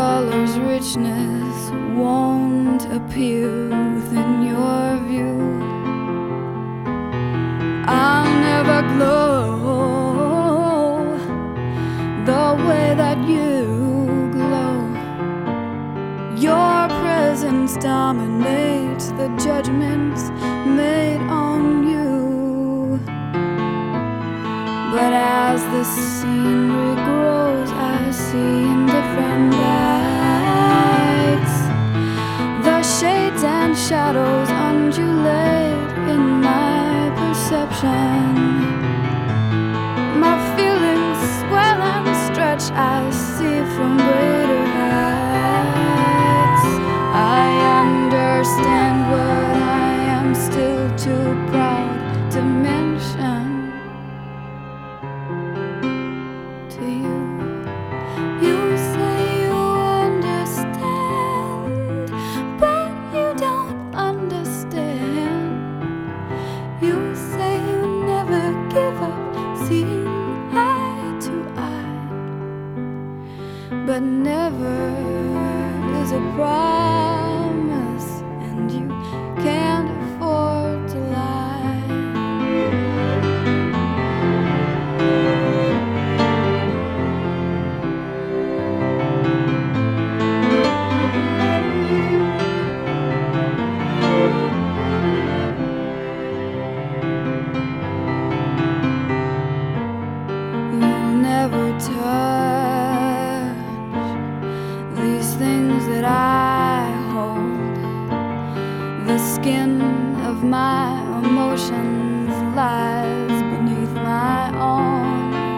color's richness won't appear within your view. I'll never glow the way that you glow. Your presence dominates the judgments made on you. But as the scenery grows, I see in different lights. The shades and shadows undulate in my perception. My feelings swell and stretch, I see from greater heights. I understand what I am still too proud to mention to you. You say you understand, but you don't understand. You say you never give up seeing eye to eye, but never is a promise, and you can't afford to lie. You'll never touch these things that I hold. The skin of my emotions lies beneath my own.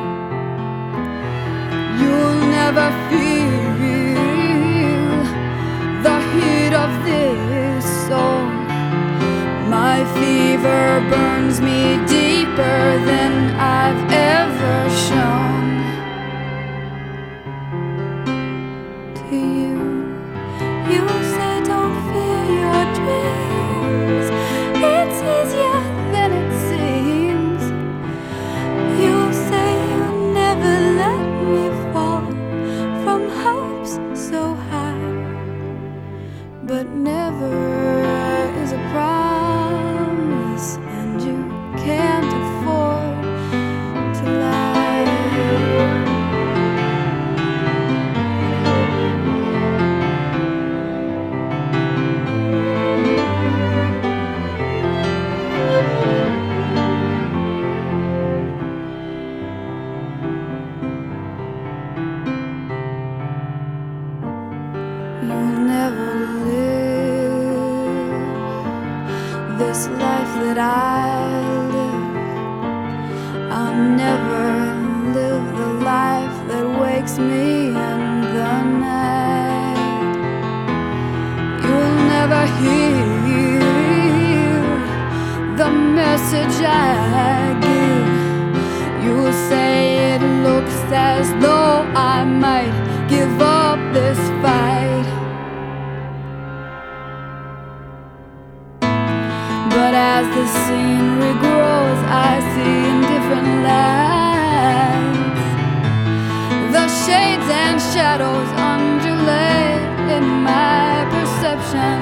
You'll never feel the heat of this soul. My fever burns me deeper than I've ever shown to you. You say don't fear your dreams, it's easier than it seems. You say you never let me fall from hopes so high, but never is a promise, and you can't afford to lie. You'll never live this life that I live. I'll never live the life that wakes me in the night. You'll never hear the message I give. You'll say it looks as though I might give up this fight. But as the scenery grows, I see in different lights. The shades and shadows undulate in my perception.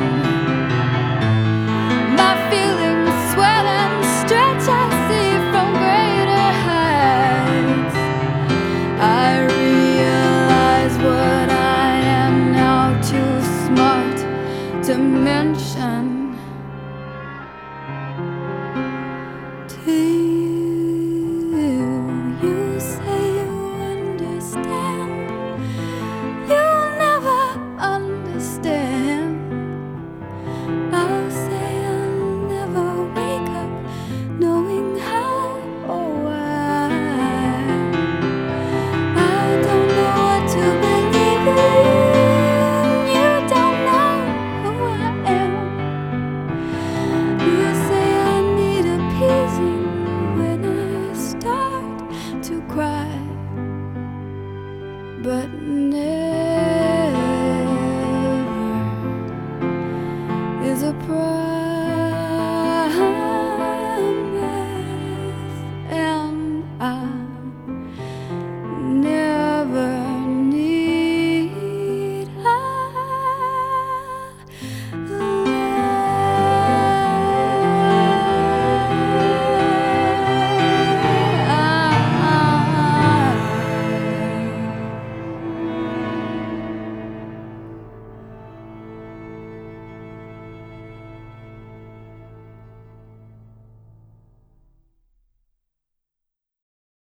My feelings swell and stretch, I see from greater heights. I realize what I am now too smart to mention to you. You say you understand, you'll never understand. I'll say I'll never wake up knowing how or why. I don't know what to believe in. You don't know who I am. You say I need appeasing when I start to cry, but never